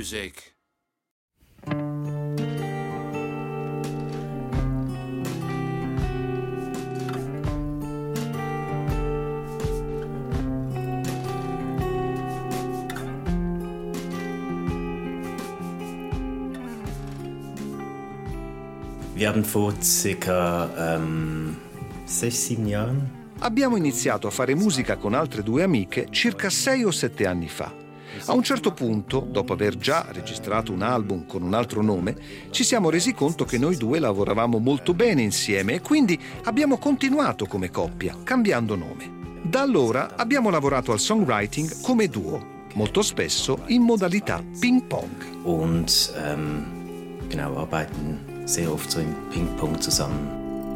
music. Wir haben vor circa 6-7 Jahren. Abbiamo iniziato a fare musica con altre due amiche circa 6 o 7 anni fa. A un certo punto, dopo aver già registrato un album con un altro nome, ci siamo resi conto che noi due lavoravamo molto bene insieme e quindi abbiamo continuato come coppia, cambiando nome. Da allora abbiamo lavorato al songwriting come duo, molto spesso in modalità ping pong. Und genau, arbeiten sehr oft so im Ping-Pong zusammen.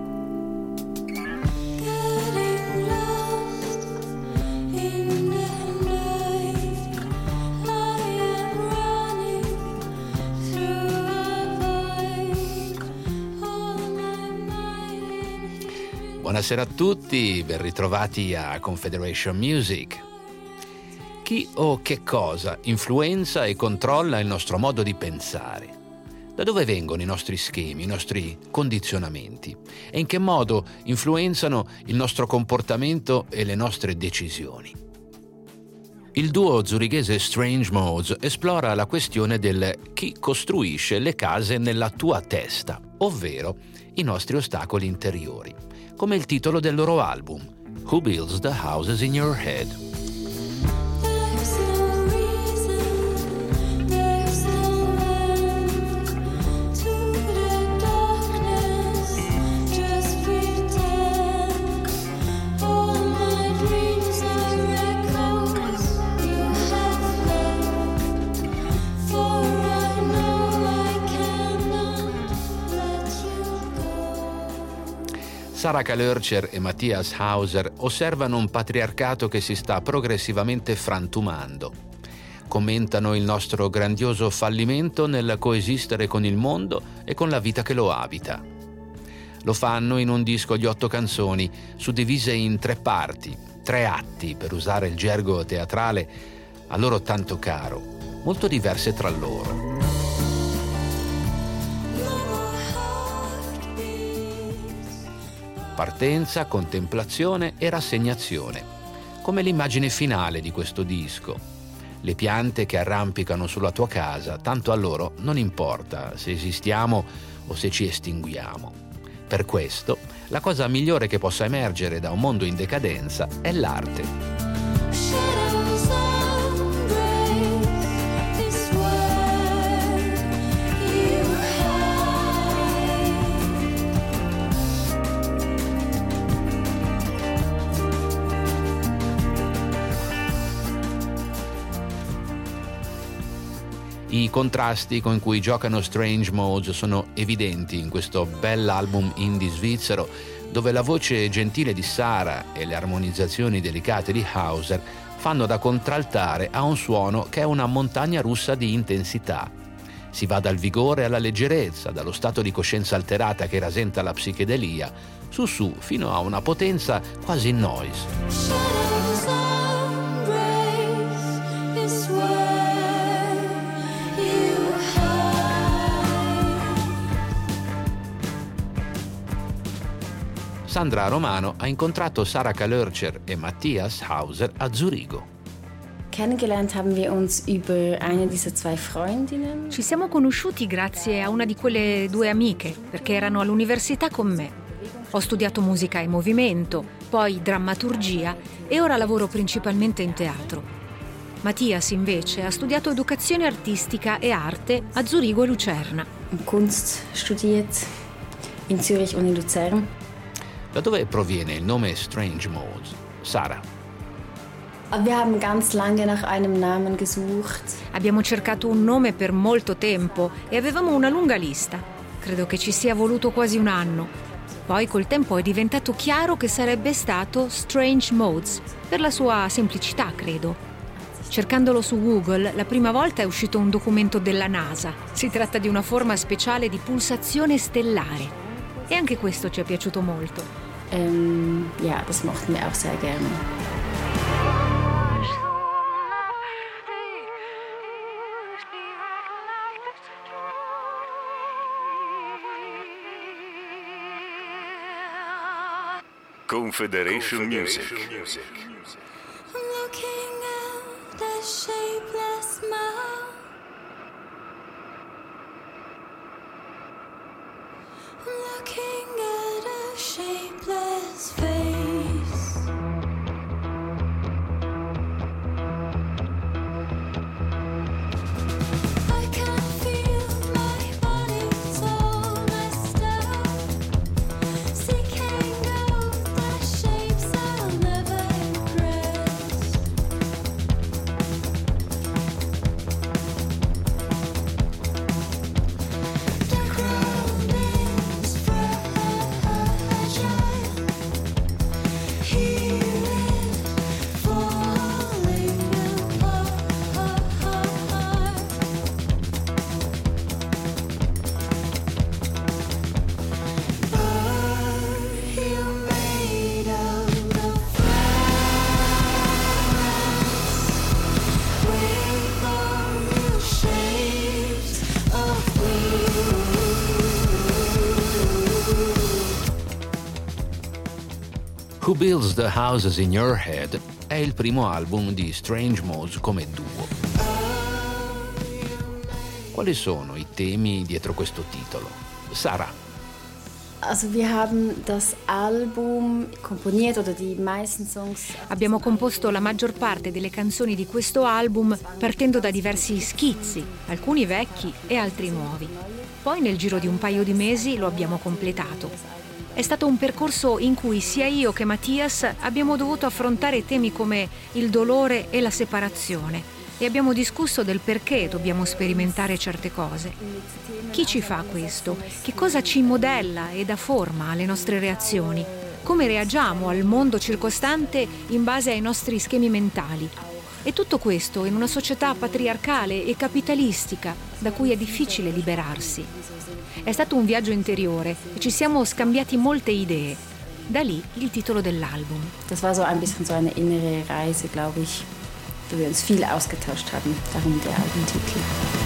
Buonasera a tutti, ben ritrovati a Confederation Music. Chi o che cosa influenza e controlla il nostro modo di pensare? Da dove vengono i nostri schemi, i nostri condizionamenti? E in che modo influenzano il nostro comportamento e le nostre decisioni? Il duo zurighese Strange Modes esplora la questione del chi costruisce le case nella tua testa, ovvero i nostri ostacoli interiori, come il titolo del loro album, Who Builds the Houses in Your Head? Sarah Kalörcher e Matthias Hauser osservano un patriarcato che si sta progressivamente frantumando. Commentano il nostro grandioso fallimento nel coesistere con il mondo e con la vita che lo abita. Lo fanno in un disco di 8 canzoni, suddivise in 3 parti, 3 atti, per usare il gergo teatrale a loro tanto caro, molto diverse tra loro. Partenza, contemplazione e rassegnazione, come l'immagine finale di questo disco. Le piante che arrampicano sulla tua casa, tanto a loro non importa se esistiamo o se ci estinguiamo. Per questo, la cosa migliore che possa emergere da un mondo in decadenza è l'arte. I contrasti con cui giocano Strange Modes sono evidenti in questo bell'album indie svizzero, dove la voce gentile di Sarah e le armonizzazioni delicate di Hauser fanno da contraltare a un suono che è una montagna russa di intensità. Si va dal vigore alla leggerezza, dallo stato di coscienza alterata che rasenta la psichedelia, su fino a una potenza quasi noise. Sandra Romano ha incontrato Sarah Kalörcher e Matthias Hauser a Zurigo. Kennengelernt haben wir uns über eine dieser 2 Freundinnen. Ci siamo conosciuti grazie a una di quelle 2 amiche, perché erano all'università con me. Ho studiato musica e movimento, poi drammaturgia e ora lavoro principalmente in teatro. Mattias invece ha studiato educazione artistica e arte a Zurigo e Lucerna. Kunst studiert in Zürich und in Luzern. Da dove proviene il nome Strange Modes? Sarah. Wir haben ganz lange nach einem Namen gesucht. Abbiamo cercato un nome per molto tempo e avevamo una lunga lista. Credo che ci sia voluto quasi un anno. Poi col tempo è diventato chiaro che sarebbe stato Strange Modes, per la sua semplicità, credo. Cercandolo su Google, la prima volta è uscito un documento della NASA. Si tratta di una forma speciale di pulsazione stellare. E anche questo ci è piaciuto molto. Ja, das mochten wir auch sehr gerne. Confederation Music. Looking at a shapeless mouth, looking at a shapeless face. I can feel my body so messed up, seeking out the shapes I'll never embrace. The ground is fragile, here is falling apart. Are you made out of glass with all new shapes of blue? Who Builds the Houses in Your Head è il primo album di Strange Modes come duo. Quali sono i temi dietro questo titolo? Sara. Also wir haben das Album komponiert oder die meisten Songs. Abbiamo composto la maggior parte delle canzoni di questo album partendo da diversi schizzi, alcuni vecchi e altri nuovi. Poi nel giro di un paio di mesi lo abbiamo completato. È stato un percorso in cui sia io che Mattias abbiamo dovuto affrontare temi come il dolore e la separazione e abbiamo discusso del perché dobbiamo sperimentare certe cose. Chi ci fa questo? Che cosa ci modella e dà forma alle nostre reazioni? Come reagiamo al mondo circostante in base ai nostri schemi mentali? E tutto questo in una società patriarcale e capitalistica da cui è difficile liberarsi. È stato un viaggio interiore e ci siamo scambiati molte idee. Da lì il titolo dell'album. Das war so ein bisschen so eine innere Reise, glaube ich, wo wir uns viel ausgetauscht haben. Darum der Albumtitel.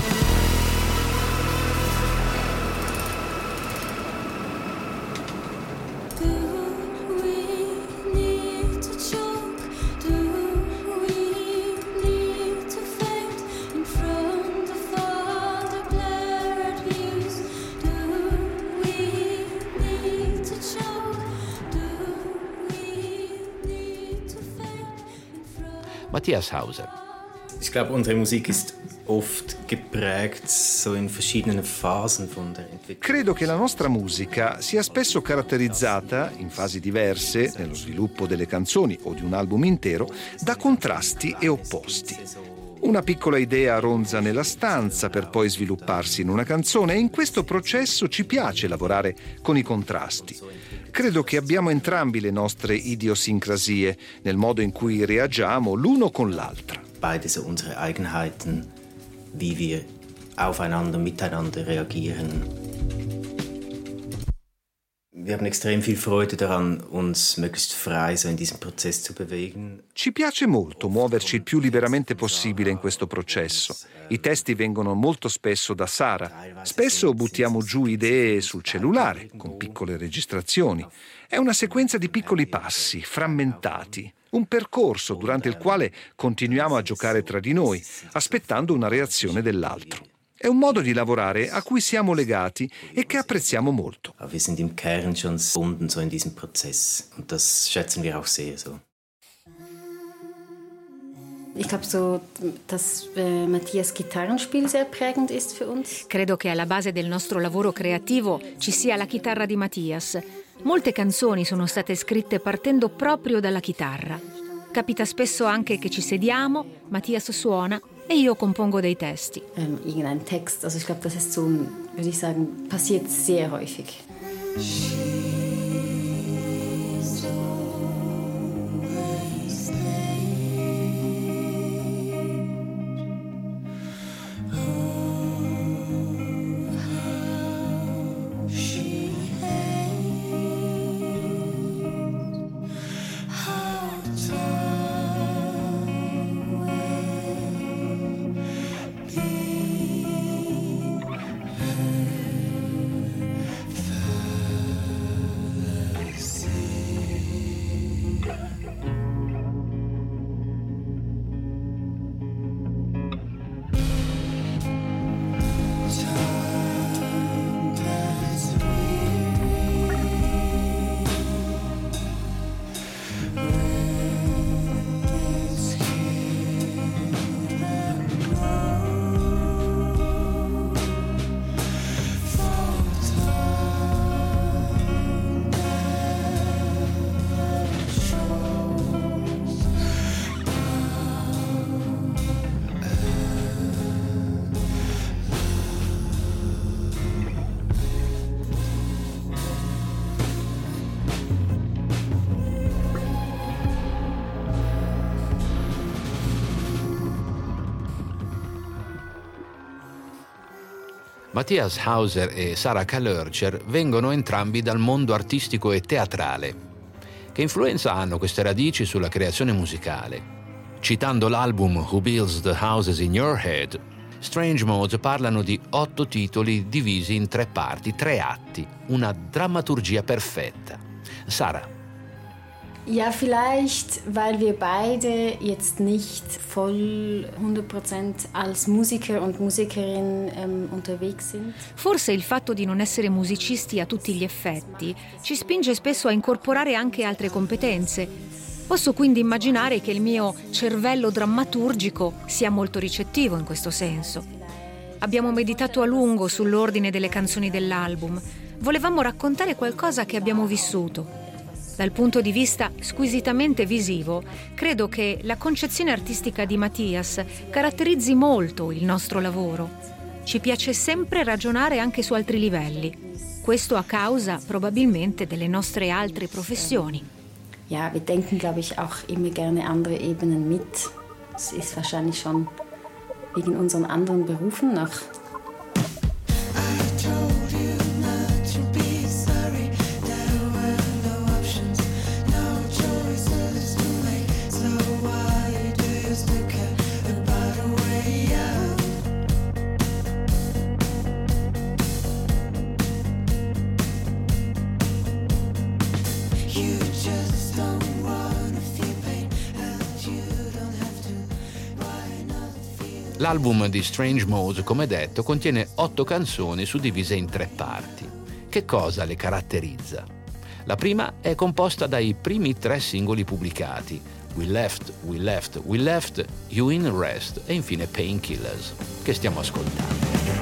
Matthias Hauser. Ich glaube, unsere Musik ist oft geprägt so in verschiedenen Phasen von der Entwicklung. Credo che la nostra musica sia spesso caratterizzata, in fasi diverse, nello sviluppo delle canzoni o di un album intero, da contrasti e opposti. Una piccola idea ronza nella stanza per poi svilupparsi in una canzone e in questo processo ci piace lavorare con i contrasti. Credo che abbiamo entrambi le nostre idiosincrasie nel modo in cui reagiamo l'uno con l'altra. Beide so unsere Eigenheiten, wie wir aufeinander, miteinander reagieren. Wir haben extrem viel Freude daran, uns möglichst frei so in diesem Prozess zu bewegen. Ci piace molto muoverci il più liberamente possibile in questo processo. I testi vengono molto spesso da Sara. Spesso buttiamo giù idee sul cellulare, con piccole registrazioni. È una sequenza di piccoli passi, frammentati. Un percorso durante il quale continuiamo a giocare tra di noi, aspettando una reazione dell'altro. È un modo di lavorare a cui siamo legati e che apprezziamo molto. Wir sind im Kern schon verbunden so in diesem Prozess und das schätzen wir auch sehr so. Ich glaube so, dass Mattias Gitarrenspiel sehr prägend ist für uns. Credo che alla base del nostro lavoro creativo ci sia la chitarra di Mattias. Molte canzoni sono state scritte partendo proprio dalla chitarra. Capita spesso anche che ci sediamo, Mattias suona e io compongo dei testi. Irgendein Text, also ich glaube, das ist so, würde ich sagen, passiert sehr häufig. Matthias Hauser e Sarah Kalörcher vengono entrambi dal mondo artistico e teatrale. Che influenza hanno queste radici sulla creazione musicale? Citando l'album Who Builds the Houses in Your Head, Strange Modes parlano di 8 titoli divisi in 3 parti, 3 atti, una drammaturgia perfetta. Sarah. Ja, vielleicht, weil wir beide jetzt nicht voll 100% als Musiker und Musikerin unterwegs sind. Forse il fatto di non essere musicisti a tutti gli effetti ci spinge spesso a incorporare anche altre competenze. Posso quindi immaginare che il mio cervello drammaturgico sia molto ricettivo in questo senso. Abbiamo meditato a lungo sull'ordine delle canzoni dell'album. Volevamo raccontare qualcosa che abbiamo vissuto. Dal punto di vista squisitamente visivo, credo che la concezione artistica di Matthias caratterizzi molto il nostro lavoro. Ci piace sempre ragionare anche su altri livelli. Questo a causa probabilmente delle nostre altre professioni. Ja, wir denken, glaube ich, auch immer gerne andere Ebenen mit. Es ist wahrscheinlich schon wegen unseren anderen Berufen noch. L'album di Strange Modes, come detto, contiene 8 canzoni suddivise in 3 parti. Che cosa le caratterizza? La prima è composta dai primi 3 singoli pubblicati, We Left, We Left, We Left, You In Rest e infine Painkillers, che stiamo ascoltando.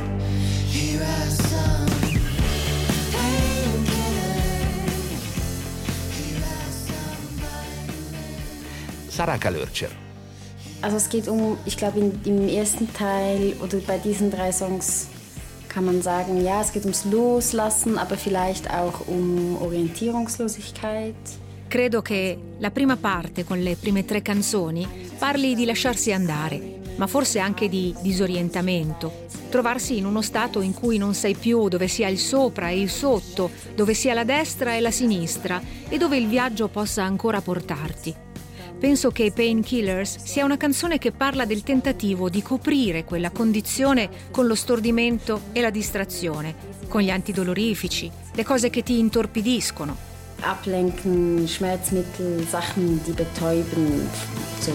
Sarah Kalörcher. Also es geht ich glaube im ersten Teil oder bei diesen 3 Songs kann man sagen, ja, es geht ums Loslassen, aber vielleicht auch um Orientierungslosigkeit. Credo che la prima parte, con le prime 3 canzoni, parli di lasciarsi andare, ma forse anche di disorientamento. Trovarsi in uno stato in cui non sai più dove sia il sopra e il sotto, dove sia la destra e la sinistra e dove il viaggio possa ancora portarti. Penso che Painkillers sia una canzone che parla del tentativo di coprire quella condizione con lo stordimento e la distrazione, con gli antidolorifici, le cose che ti intorpidiscono. Ablenken, Schmerzmittel, Sachen, die betäuben, so.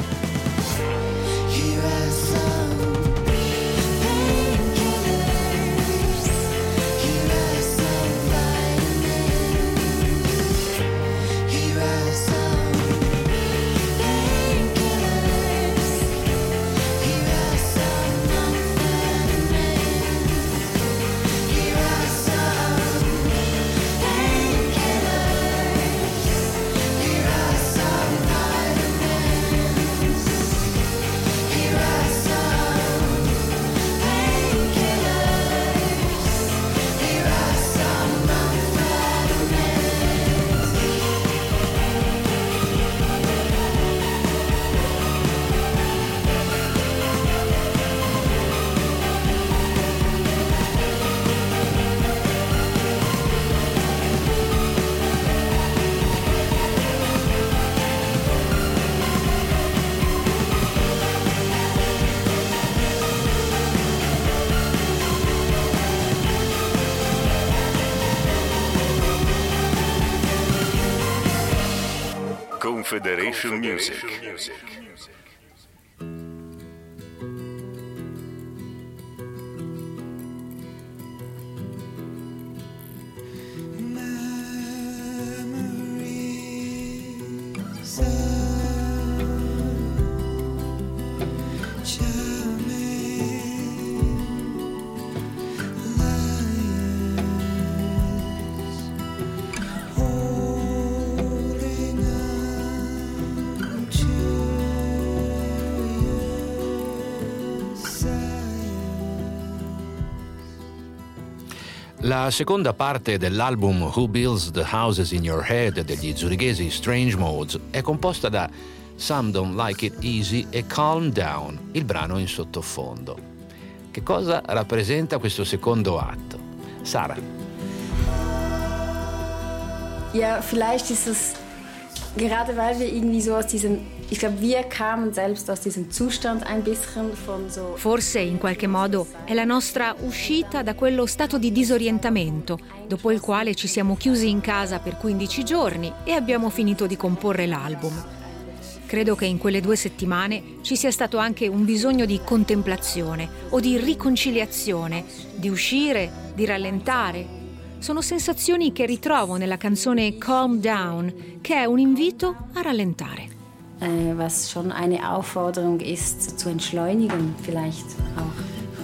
Confederation Music. La seconda parte dell'album Who Builds the Houses in Your Head degli zurighesi Strange Modes è composta da Some Don't Like It Easy e Calm Down, il brano in sottofondo. Che cosa rappresenta questo secondo atto? Sara. Ja, vielleicht ist es, gerade weil wir irgendwie so aus diesem, ich glaube, wir kamen selbst aus diesem Zustand ein bisschen von so. Forse in qualche modo è la nostra uscita da quello stato di disorientamento, dopo il quale ci siamo chiusi in casa per 15 giorni e abbiamo finito di comporre l'album. Credo che in quelle 2 settimane ci sia stato anche un bisogno di contemplazione o di riconciliazione, di uscire, di rallentare. Sono sensazioni che ritrovo nella canzone Calm Down, che è un invito a rallentare. Was schon eine Aufforderung ist, zu entschleunigen vielleicht auch.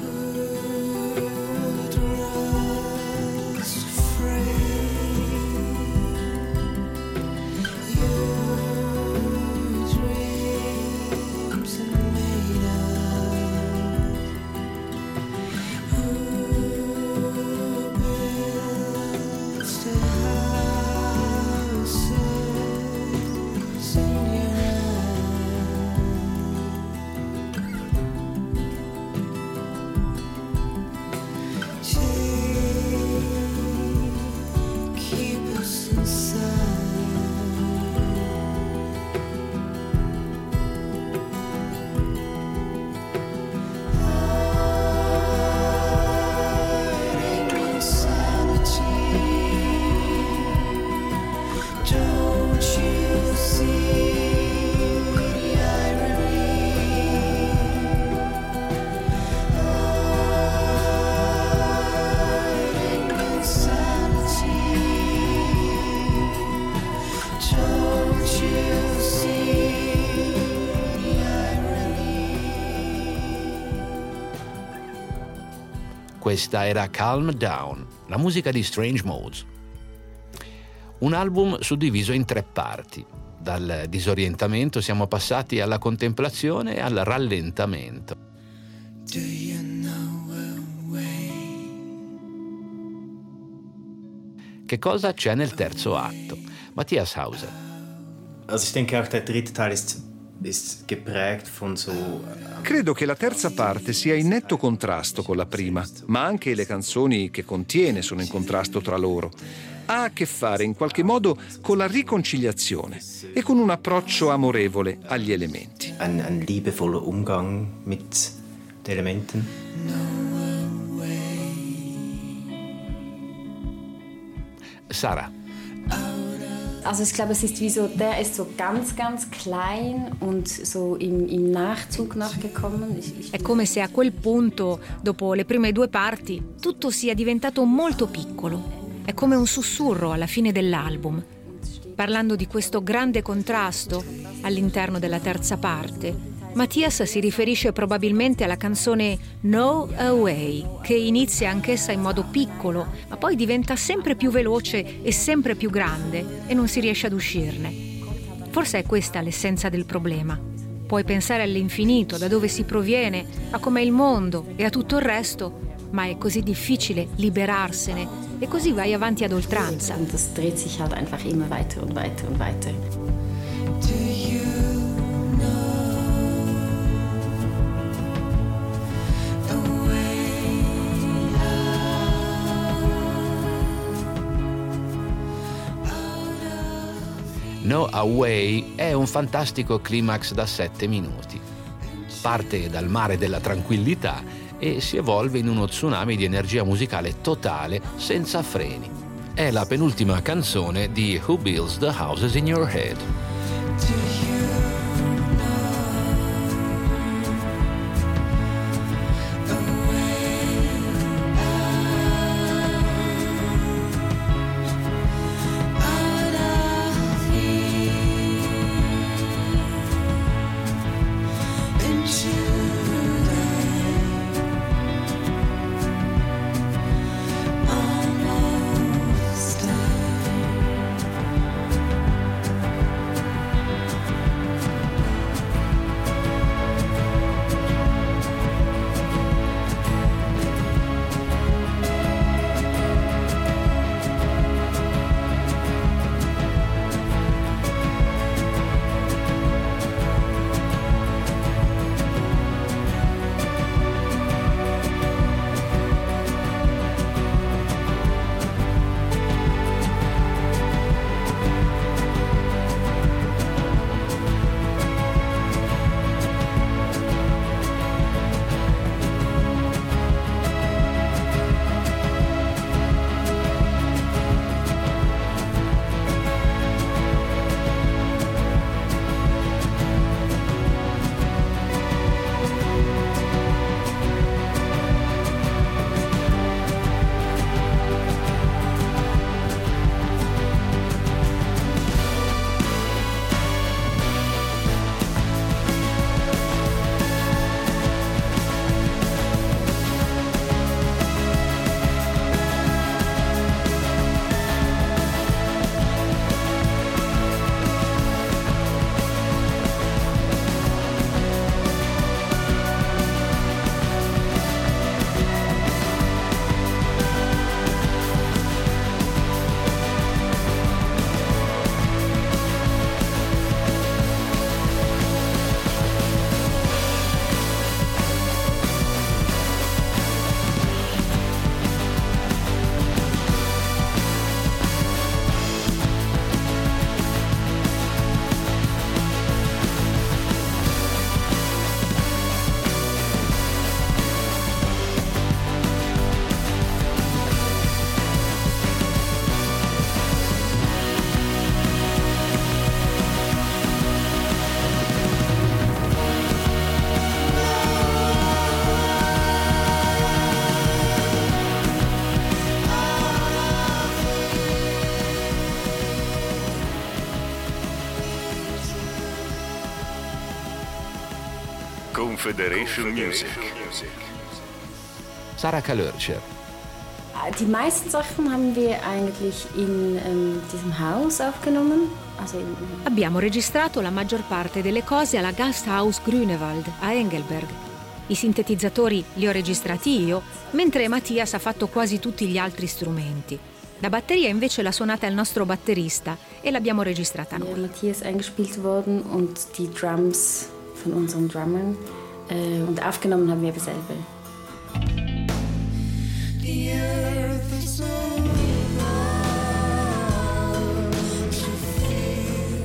Questa era Calm Down, la musica di Strange Modes. Un album suddiviso in 3 parti. Dal disorientamento siamo passati alla contemplazione e al rallentamento. Do you know a way? Che cosa c'è nel terzo atto? Matthias Hauser. Also ich denke auch der dritte Teil ist geprägt von so. Credo che la terza parte sia in netto contrasto con la prima, ma anche le canzoni che contiene sono in contrasto tra loro. Ha a che fare in qualche modo con la riconciliazione e con un approccio amorevole agli elementi. Ein liebevoller Umgang mit den Elementen. Sara. Also ich glaube, es ist wie so, der ist so ganz, ganz klein und so im Nachzug nachgekommen. È come se a quel punto, dopo le prime 2 parti, tutto sia diventato molto piccolo. È come un sussurro alla fine dell'album. Parlando di questo grande contrasto all'interno della terza parte, Matthias si riferisce probabilmente alla canzone No Away, che inizia anch'essa in modo piccolo, ma poi diventa sempre più veloce e sempre più grande e non si riesce ad uscirne. Forse è questa l'essenza del problema. Puoi pensare all'infinito, da dove si proviene, a com'è il mondo e a tutto il resto, ma è così difficile liberarsene e così vai avanti ad oltranza. Und das dreht sich halt einfach immer weiter und weiter und weiter. No Away è un fantastico climax da 7 minuti. Parte dal mare della tranquillità e si evolve in uno tsunami di energia musicale totale senza freni. È la penultima canzone di Who Builds the Houses in Your Head. Confederation Music. Sarah Kalörcher. Die meisten Sachen haben wir eigentlich in diesem Haus aufgenommen. Abbiamo registrato la maggior parte delle cose alla Gasthaus Grünewald a Engelberg. I sintetizzatori li ho registrati io, mentre Mattias ha fatto quasi tutti gli altri strumenti. La batteria invece l'ha suonata il nostro batterista e l'abbiamo registrata noi. Mattias eingespielt worden und die Drums von unseren Drummern und aufgenommen haben wir selber. The earth is over to feel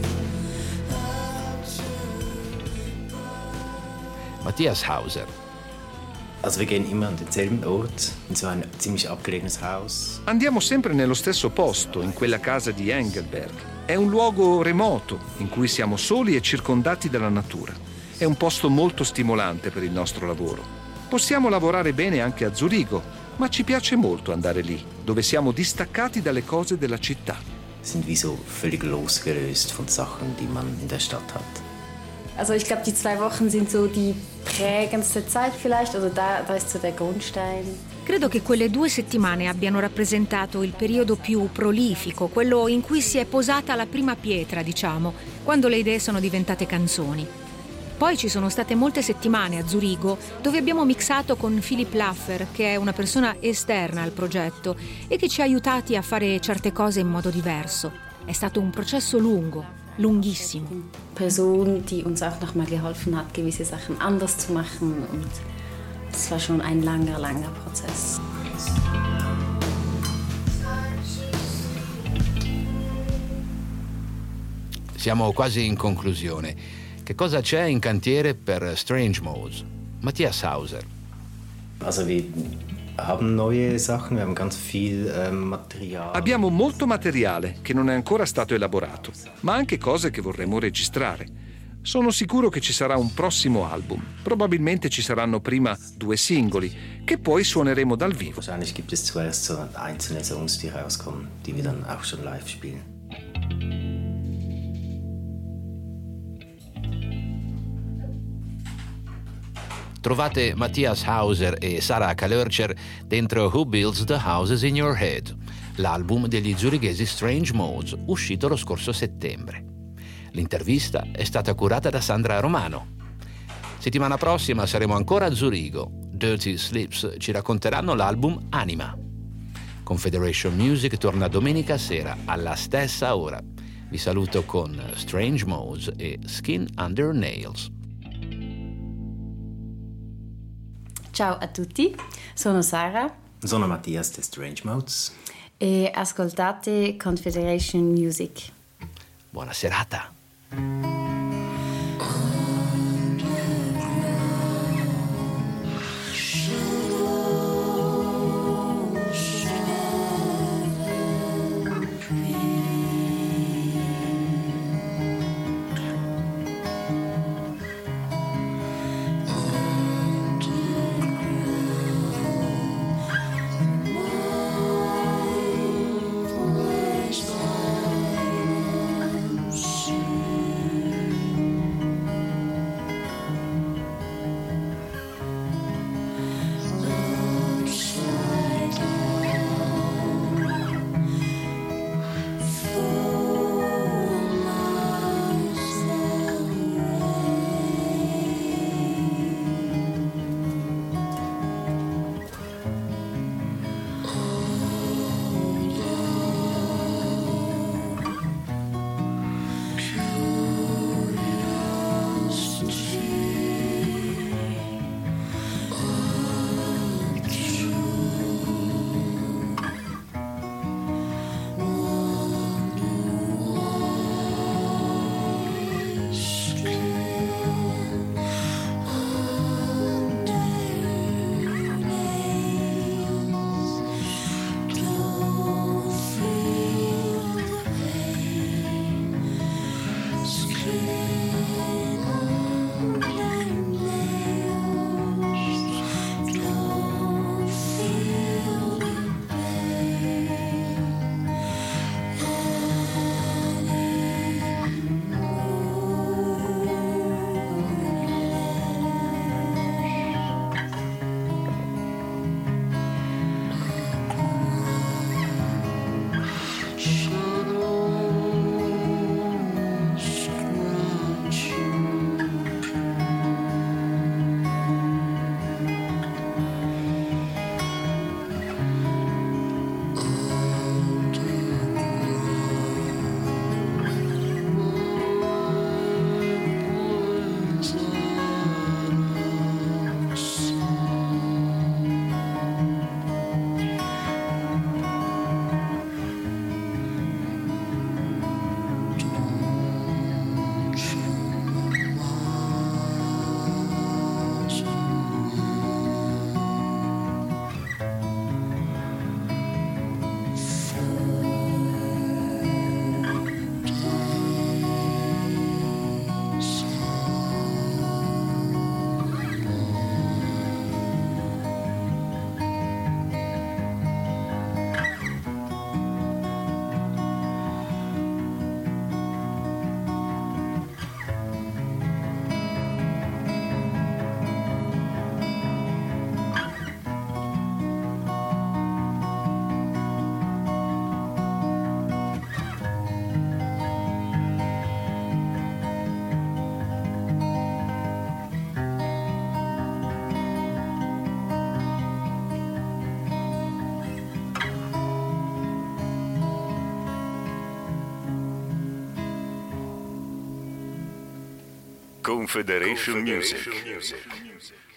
Matthias Hauser. Also wir gehen immer an denselben Ort, in so ein ziemlich abgelegenes Haus. Andiamo sempre nello stesso posto, in quella casa di Engelberg. È un luogo remoto, in cui siamo soli e circondati dalla natura. È un posto molto stimolante per il nostro lavoro. Possiamo lavorare bene anche a Zurigo, ma ci piace molto andare lì, dove siamo distaccati dalle cose della città. Sind wie so völlig losgelöst von Sachen, die man in der Stadt hat. Also ich glaube, die 2 Wochen sind so die prägendste Zeit vielleicht, also da ist so der Grundstein. Credo che quelle 2 settimane abbiano rappresentato il periodo più prolifico, quello in cui si è posata la prima pietra, diciamo, quando le idee sono diventate canzoni. Poi ci sono state molte settimane a Zurigo dove abbiamo mixato con Philipp Laffer, che è una persona esterna al progetto e che ci ha aiutati a fare certe cose in modo diverso. È stato un processo lungo, lunghissimo. Person, die uns auch nochmal geholfen hat, gewisse Sachen anders zu machen, und das war schon ein langer Prozess. Siamo quasi in conclusione. Che cosa c'è in cantiere per Strange Modes? Matthias Hauser. Also wir haben neue Sachen, wir haben ganz viel Material. Abbiamo molto materiale che non è ancora stato elaborato, ma anche cose che vorremmo registrare. Sono sicuro che ci sarà un prossimo album. Probabilmente ci saranno prima 2 singoli, che poi suoneremo dal vivo. Wahrscheinlich gibt es zuerst so einzelne Songs, die rauskommen, die wir dann auch schon live spielen. Trovate Matthias Hauser e Sarah Kalörcher dentro Who Builds the Houses in Your Head, l'album degli zurighesi Strange Modes, uscito lo scorso settembre. L'intervista è stata curata da Sandra Romano. Settimana prossima saremo ancora a Zurigo. Dirty Slips ci racconteranno l'album Anima. Confederation Music torna domenica sera alla stessa ora. Vi saluto con Strange Modes e Skin Under Nails. Ciao a tutti, sono Sara. Sono Mattias de Strange Modes. E ascoltate Confederation Music. Buona serata. Confederation Music.